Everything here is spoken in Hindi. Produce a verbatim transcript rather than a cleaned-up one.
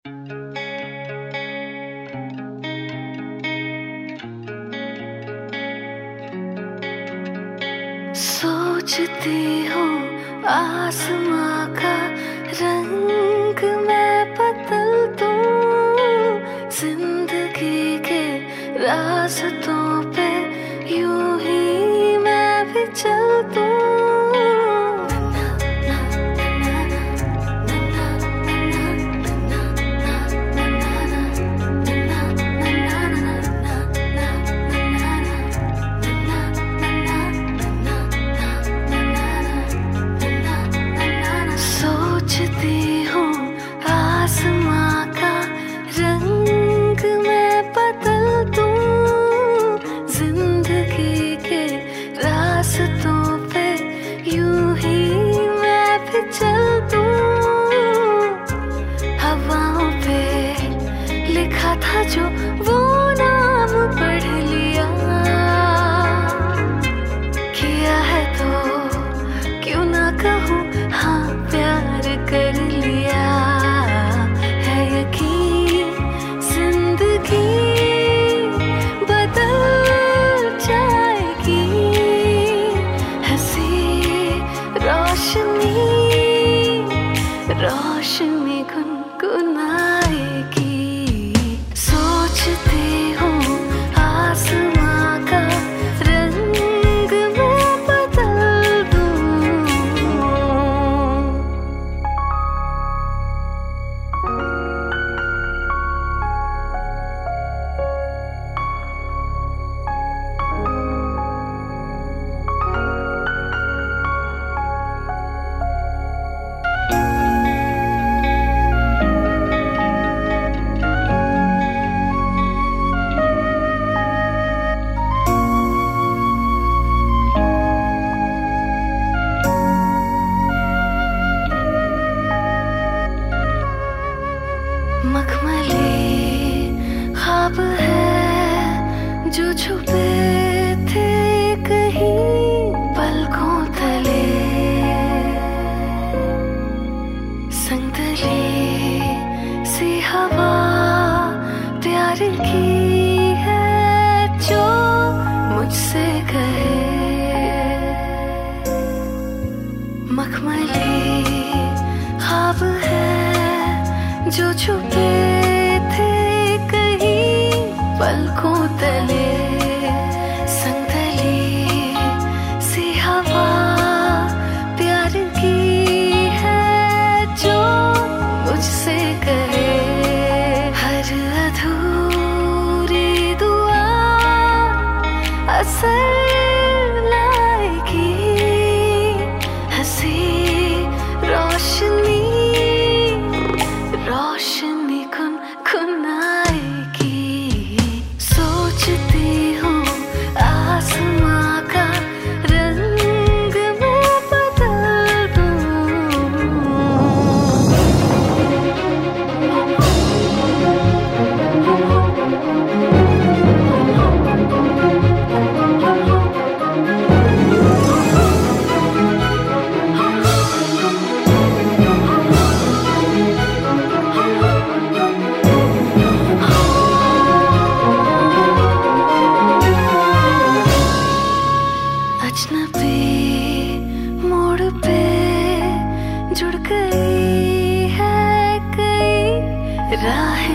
सोचती हूँ आसमां का रंग मैं बदल दूँ, जिंदगी के रास्तों पे यूं ही मैं भी चल दूँ। सोचती हूँ आसमां का रंग मैं बदल दूँ, जिंदगी के रास्तों पे यूं ही मैं भी चल दूँ। हवाओं पे लिखा था जो वो नाम पढ़ लिया, किया है तो क्यों ना कहूँ हाँ प्यार कर लिया। है यकीन जिंदगी बदल जाएगी, हंसी रोशनी रोशनी गुनगुनाएगी। सोचती हूँ आसमां का रंग मैं बदल दूँ। मखमली ख्वाब है जो छुपे थे कहीं पलकों तले, संगतली सी हवा प्यार की है जो मुझसे कहे। मखमली ख्वाब है जो छुपे थे कहीं पलकों तले, संगतली सी हवा प्यार की है जो मुझसे कहे। हर अधूरी दुआ असर लाएगी, हंसी रोशनी रोशनी गुनगुनाएगी। सोचती हूँ आसमां का रंग मैं बदल दूँ। अजनबी मोड़ पे जुड़ गई है कई राहें।